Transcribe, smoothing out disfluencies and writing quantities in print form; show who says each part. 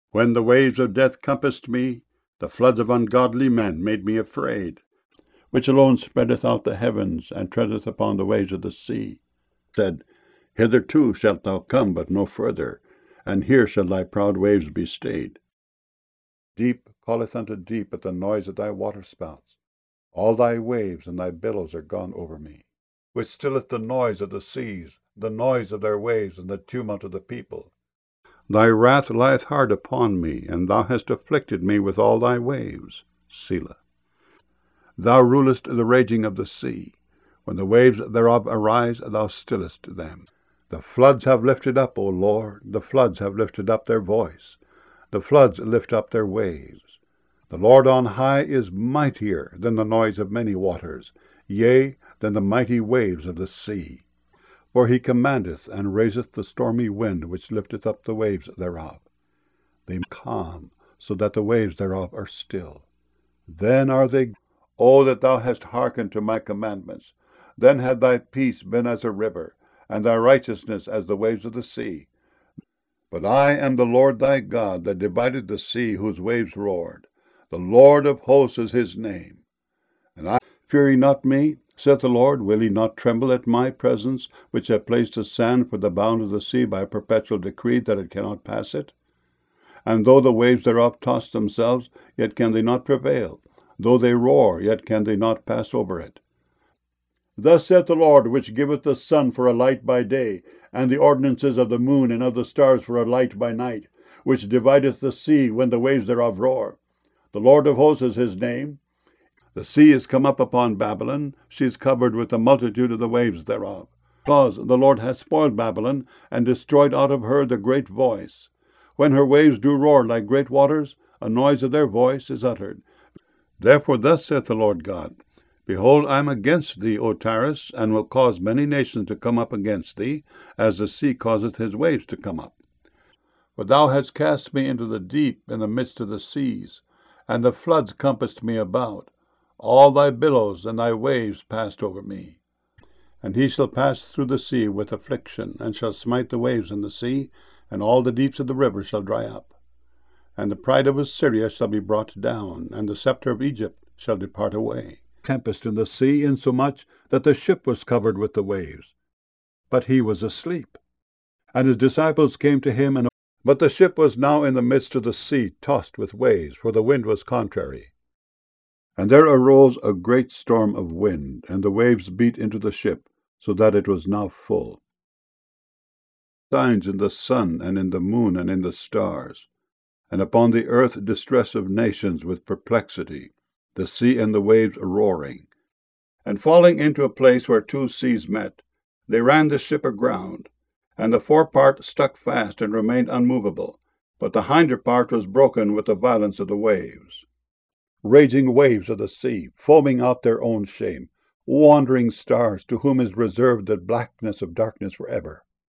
Speaker 1: When the waves of death compassed me, the floods of ungodly men made me afraid, which alone spreadeth out the heavens, and treadeth upon the waves of the sea, said, Hitherto shalt thou come, but no further, and here shall thy proud waves be stayed. Deep calleth unto deep at the noise of thy waterspouts. All thy waves and thy billows are gone over me, which stilleth the noise of the seas, the noise of their waves, and the tumult of the people. Thy wrath lieth hard upon me, and thou hast afflicted me with all thy waves. Selah. Thou rulest the raging of the sea. When the waves thereof arise, thou stillest them. The floods have lifted up, O Lord, the floods have lifted up their voice. The floods lift up their waves. The Lord on high is mightier than the noise of many waters, yea, than the mighty waves of the sea. For he commandeth and raiseth the stormy wind, which lifteth up the waves thereof. They calm, so that the waves thereof are still. Then are they, O that thou hast hearkened to my commandments. Then had thy peace been as a river, and thy righteousness as the waves of the sea. But I am the Lord thy God, that divided the sea whose waves roared. The Lord of hosts is his name. And I, fear ye not me, saith the Lord, will ye not tremble at my presence, which have placed the sand for the bound of the sea by a perpetual decree, that it cannot pass it? And though the waves thereof toss themselves, yet can they not prevail. Though they roar, yet can they not pass over it. Thus saith the Lord, which giveth the sun for a light by day, and the ordinances of the moon and of the stars for a light by night, which divideth the sea when the waves thereof roar. The Lord of hosts is his name. The sea is come up upon Babylon, she is covered with the multitude of the waves thereof. Because the Lord hath spoiled Babylon, and destroyed out of her the great voice. When her waves do roar like great waters, a noise of their voice is uttered. Therefore thus saith the Lord God, Behold, I am against thee, O Tyrus, and will cause many nations to come up against thee, as the sea causeth his waves to come up. For thou hast cast me into the deep in the midst of the seas, and the floods compassed me about. All thy billows and thy waves passed over me. And he shall pass through the sea with affliction, and shall smite the waves in the sea, and all the deeps of the river shall dry up. And the pride of Assyria shall be brought down, and the scepter of Egypt shall depart away. Tempest in the sea, insomuch that the ship was covered with the waves. But he was asleep. And his disciples came to him, but the ship was now in the midst of the sea, tossed with waves, for the wind was contrary. And there arose a great storm of wind, and the waves beat into the ship, so that it was now full. Signs in the sun, and in the moon, and in the stars, and upon the earth distress of nations with perplexity, the sea and the waves roaring. And falling into a place where two seas met, they ran the ship aground, and the forepart stuck fast and remained unmovable, but the hinder part was broken with the violence of the waves. Raging waves of the sea, foaming out their own shame, wandering stars, to whom is reserved the blackness of darkness forever.